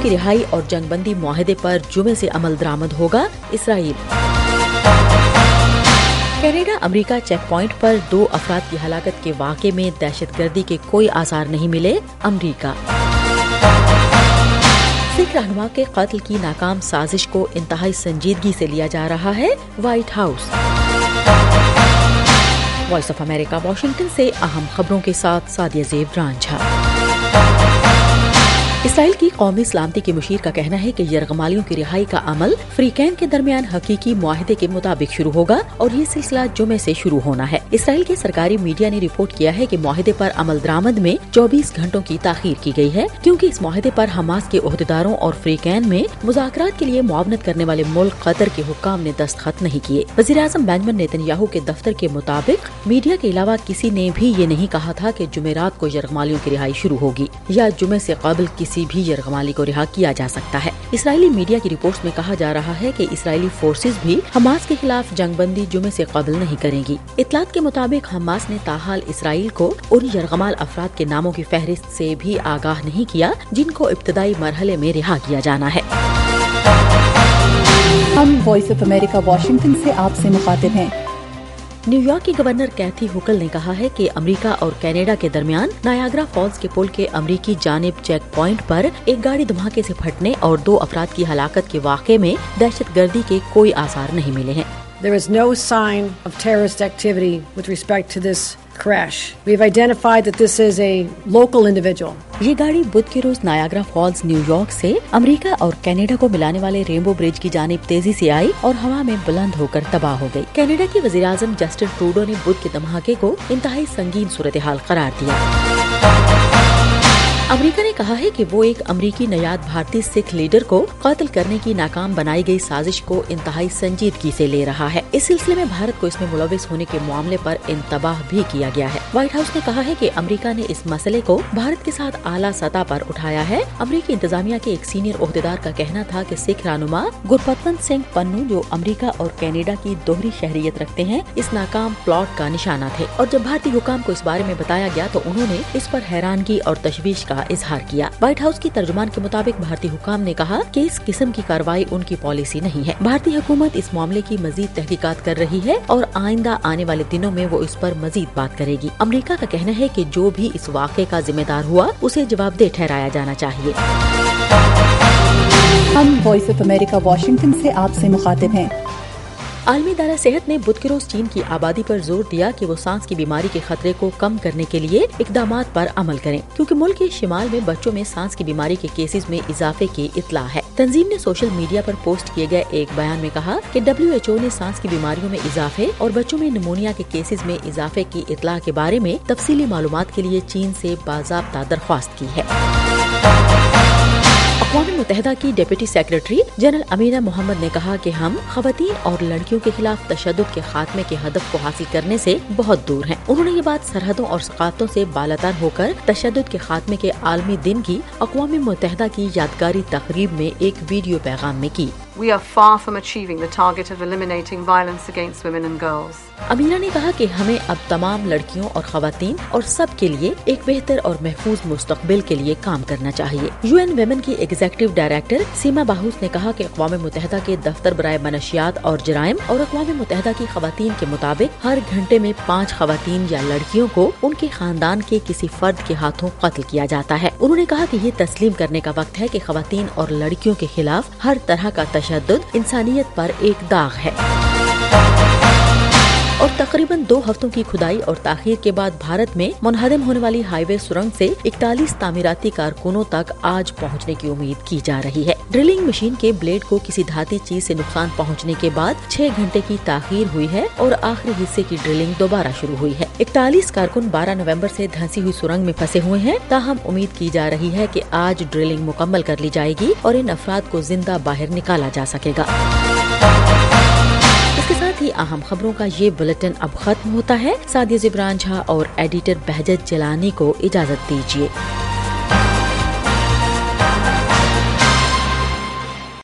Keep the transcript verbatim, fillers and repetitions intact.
की रिहाई और जंग बंदी मुआहदे पर जुमे से अमल दरामद होगा। Israel. Canada America check point पर दो अफराद की हलाकत के वाक़े में दहशतगर्दी के कोई आसार नहीं मिले। अमेरिका। सिख रहनुमा के कत्ल की नाकाम साजिश को इंतहाई संजीदगी से लिया जा रहा है। White House. Voice of America Washington से अहम खबरों के साथ सादिया ज़ेब रांझा। इसराइल की कौमी सलामती के मुशीर का कहना है कि यरगमालियों की रिहाई का अमल फ्रीकैन के दरमियान हकीकी मुआहदे के मुताबिक शुरू होगा और ये सिलसिला जुमे से शुरू होना है। इसराइल के सरकारी मीडिया ने रिपोर्ट किया है कि मुआहदे पर अमल दरामद में चौबीस घंटों की ताखीर की गई है, क्योंकि इस मुआहदे पर हमास के ओहदेदारों और फ्रीकैन में मुज़ाकरात के लिए मुआवनत करने वाले मुल्क कतर के हुक्काम ने दस्तखत नहीं किए। वज़ीर-ए-आज़म बेंजामिन नेतन्याहू के दफ्तर के मुताबिक मीडिया के अलावा किसी ने भी ये नहीं कहा था कि जुमेरात को यरगमालियों की रिहाई शुरू होगी या जुमे से कबल किसी भी यरगमाली को रिहा किया जा सकता है। इसराइली मीडिया की रिपोर्ट्स में कहा जा रहा है कि इसराइली फोर्सेस भी हमास के खिलाफ जंगबंदी जुमे से कबल नहीं करेंगी। इत्तलात के मुताबिक हमास ने ताहाल इसराइल को उन यरगमाल अफराद के नामों की फहरिस्त से भी आगाह नहीं किया जिनको इब्तदाई मरहले में रिहा किया जाना है। हम वॉइस ऑफ अमेरिका वाशिंगटन से आपसे मुखातिब हैं। न्यूयॉर्क की गवर्नर कैथी हुकल ने कहा है कि अमेरिका और कनाडा के दरमियान नायाग्रा फॉल्स के पुल के अमेरिकी जानिब चेक पॉइंट पर एक गाड़ी धमाके से फटने और दो अफराद की हलाकत के वाक़े में दहशतगर्दी के कोई आसार नहीं मिले हैं। There is no sign of terrorist activity with respect to this crash. We have identified that this is a local individual. ये गाड़ी बुध के रोज नायाग्रा फॉल्स न्यूयॉर्क से अमेरिका और कनाडा को मिलाने वाले रेनबो ब्रिज की जानिब तेजी से आई और हवा में बुलंद होकर तबाह हो गई। कनाडा के वज़ीर-ए-आज़म जस्टिन ट्रूडो ने बुध के धमाके को इंतहाई संगीन सूरत हाल करार दिया। अमेरिका ने कहा है कि वो एक अमेरिकी नयाद भारतीय सिख लीडर को कत्ल करने की नाकाम बनाई गई साजिश को इंतहाई संजीदगी से ले रहा है। इस सिलसिले में भारत को इसमें मुलविस होने के मामले पर इंतबाह भी किया गया है। व्हाइट हाउस ने कहा है कि अमेरिका ने इस मसले को भारत के साथ आला सतह पर उठाया है। अमेरिकी इंतजामिया के एक सीनियर ओहदेदार का कहना था कि सिख रहनुमा गुरपतवंत सिंह पन्नू, जो अमेरिका और कनाडा की दोहरी शहरियत रखते हैं, इस नाकाम प्लॉट का निशाना थे और जब भारतीय हुकाम को इस बारे में बताया गया तो उन्होंने इस पर हैरानगी और तशवीश का इजहार किया। व्हाइट हाउस की तर्जुमान के मुताबिक भारतीय हुकाम ने कहा कि इस किस्म की कार्रवाई उनकी पॉलिसी नहीं है। भारतीय हुकूमत इस मामले की मजीद तहकीकात कर रही है और आइंदा आने वाले दिनों में वो इस पर मजीद बात करेगी। अमेरिका का कहना है कि जो भी इस वाक़े का जिम्मेदार हुआ उसे जवाबदेह ठहराया जाना चाहिए। हम वॉइस ऑफ अमेरिका वाशिंगटन से आपसे मुखातिब हैं। आलमी इदारा सेहत ने बुध के रोज चीन की आबादी पर जोर दिया कि वो सांस की बीमारी के खतरे को कम करने के लिए इकदामात पर अमल करें, क्योंकि मुल्क के शिमाल में बच्चों में सांस की बीमारी के केसेस में इजाफे की इतला है। तंजीम ने सोशल मीडिया पर पोस्ट किए गए एक बयान में कहा कि डब्ल्यू एच ओ ने सांस की बीमारियों में इजाफे और बच्चों में निमोनिया के केसेस में इजाफे की इतला के बारे में तफसीली मालूमात के लिए चीन से बाज़ाब्ता दरख्वास्त की है। अक़वाम मुत्तहिदा की deputy secretary general Amina Mohammed ने कहा कि हम खवातीन और लड़कियों के खिलाफ तशद्दुद के खात्मे के हदफ को हासिल करने से बहुत दूर हैं। उन्होंने ये बात सरहदों और सकातों से बालातर होकर तशद्दुद के खात्मे के आलमी दिन की अक़वाम मुत्तहिदा की यादगारी तकरीब में एक वीडियो पैगाम में की। We are far from achieving the target of eliminating violence against women and girls. Amina ने कहा कि हमें अब तमाम लड़कियों और खवातीन और सब के लिए एक बेहतर और महफूज मुस्तकबिल के लिए काम करना चाहिए। यूएन वेमेन की एग्जीक्यूटिव डायरेक्टर सीमा बाहूस ने कहा कि अक़वाम मुत्तहिदा के दफ्तर बराए मनशियात और जराइम और अक़वाम मुत्तहिदा की खवातीन के मुताबिक हर घंटे में पाँच खवातीन या लड़कियों को उनके खानदान के किसी फर्द के हाथों कत्ल किया जाता है। उन्होंने कहा कि ये तस्लीम करने का वक्त है कि खवातीन और लड़कियों के खिलाफ हर तरह का तशद्दुद इंसानियत पर एक दाग है। और तकरीबन दो हफ्तों की खुदाई और ताखीर के बाद भारत में मुनहदम होने वाली हाईवे सुरंग से इकतालीस तामीराती कारकुनों तक आज पहुंचने की उम्मीद की जा रही है। ड्रिलिंग मशीन के ब्लेड को किसी धाती चीज से नुकसान पहुंचने के बाद छह घंटे की ताखीर हुई है और आखिरी हिस्से की ड्रिलिंग दोबारा शुरू हुई है। इकतालीस कारकुन बारह नवंबर से धंसी हुई सुरंग में फंसे हुए हैं। ताहम उम्मीद की जा रही है कि आज ड्रिलिंग मुकम्मल कर ली जाएगी और इन अफराद को जिंदा बाहर निकाला जा सकेगा। इसके साथ ही अहम खबरों का ये बुलेटिन अब खत्म होता है। सादिया ज़ेब रांझा और एडिटर बहजत जिलानी को इजाजत दीजिए।